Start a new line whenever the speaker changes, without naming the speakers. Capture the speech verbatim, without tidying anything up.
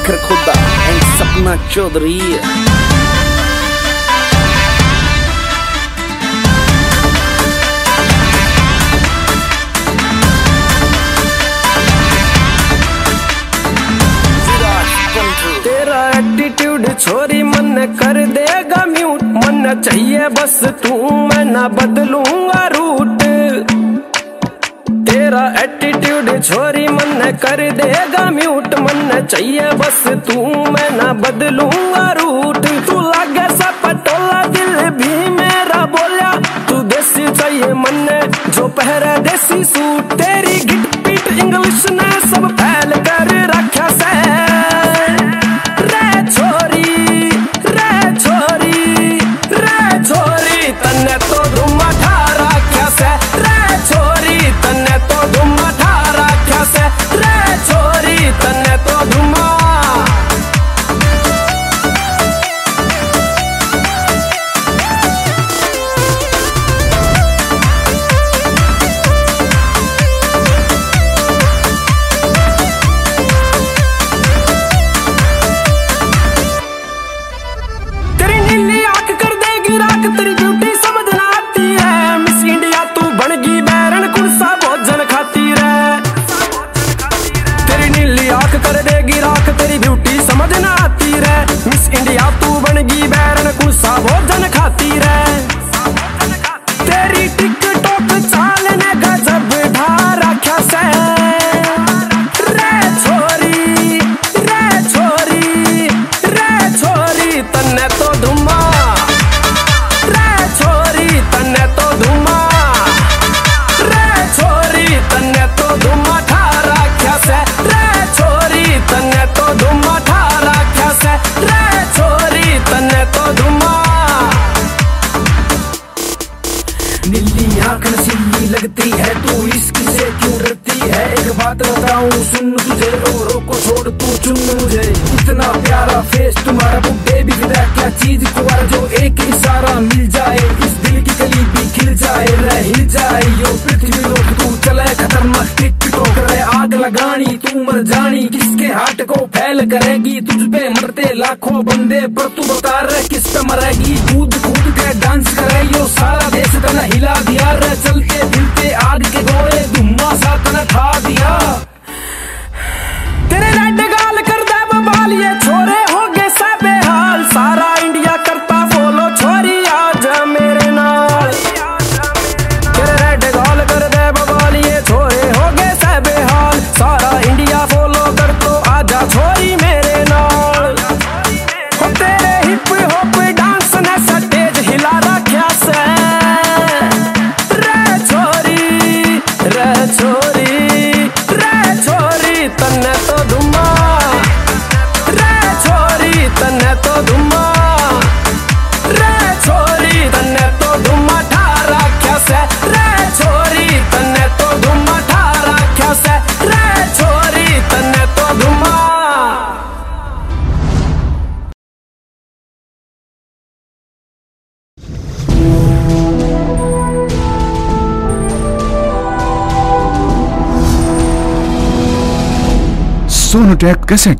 शेखर खुदा एंड सपना चौधरी।
तेरा एटीट्यूड छोरी मन कर देगा म्यूट, मन चाहिए बस तू मैं ना बदलूंगा रूट। तेरा एटीट्यूड छोरी मन कर देगा म्यूट, मन चाहिए बस तू मैं ना बदलूंगा रूट। तू लागे सा पटोला दिल भी मेरा बोलिया, तू देसी चाहिए मन जो पहरे देसी सूट। तेरी गिट पीट इंग्लिश ने सब फैल कर रखा से, तन्ने तो धुम ठा रख्या से रे छोरी, तन्ने तो धुम ठा रख्या से रे छोरी, तन्ने तो धुम। तेरी नीली आंख कर देगी राख, तेरी ब्यूटी समझ ना आती है। मिस इंडिया तू बनगी बैरन कुर्सा भोजन खाती रे। तेरी नीली आंख कर देगी राख, तेरी ब्यूटी समझ ना आती रे। मिस इंडिया तू बनगी बैरन कुर्सा भोजन खाती रे। तेरी टिकटॉक चाल ने गजब ढा रखा से रे छोरी, रे छोरी, रे छोरी, तन्ने तो धुमा तन्ने तो धुमा रे छोरी, तन्ने तो धुमा ठा रख्या से रे छोरी, तन्ने तो धुमा ठा रख्या से रे छोरी, तन्ने तो धुमा। नीली आंख नशीली लगती है, तू इसकी से क्यों डरती है? एक बात बताऊं सुन तुझे, रो रो को छोड़ तू चुन मुझे। इतना प्यारा फेस तुम्हारा बुड्ढे भी फिदा, क्या चीज कुंवारा जो एक इशारा मिल जाए, इस दिल की कली भी खिल जाए रह हिल जाए। यो पृथ्वी लोग तू चले खतरनाक टिकटॉक रे, आग लगानी तू मर जानी, किसके हाथ को फैल करेगी? तुझ पे मरते लाखों बंदे पर तू बता रहे किस पे मरेगी? कूद कूद के डांस करे यो सारा देश तना हिला दिया रे, चलते फिरते आग के गोले धुम्मा सा तना खा दिया। तेरे रेड गाल कर दे बवाल, ये छोरे हो गए सब बेहाल, सारा इंडिया करता फॉलो छोरी आज मेरे नाल। तेरे रेड गाल कर दे बवाल, ये छोरे हो गए सब बेहाल, सारा इंडिया फॉलो कर तो आजा छोरी मेरे नाल। हो तेरे हिप हॉप डांस ने स्टेज हिला रख्या से रे छोरी, रे छोरी, रे छोरी, तन्ने तो धुमा रे छोरी, तन्ने तो धुमा रे छोरी, तन्ने तो धुमा ठा रख्या से रे छोरी, तन्ने तो धुमा ठा रख्या से रे छोरी, तन्ने तो धुमा।
सोनोटेक कैसेट।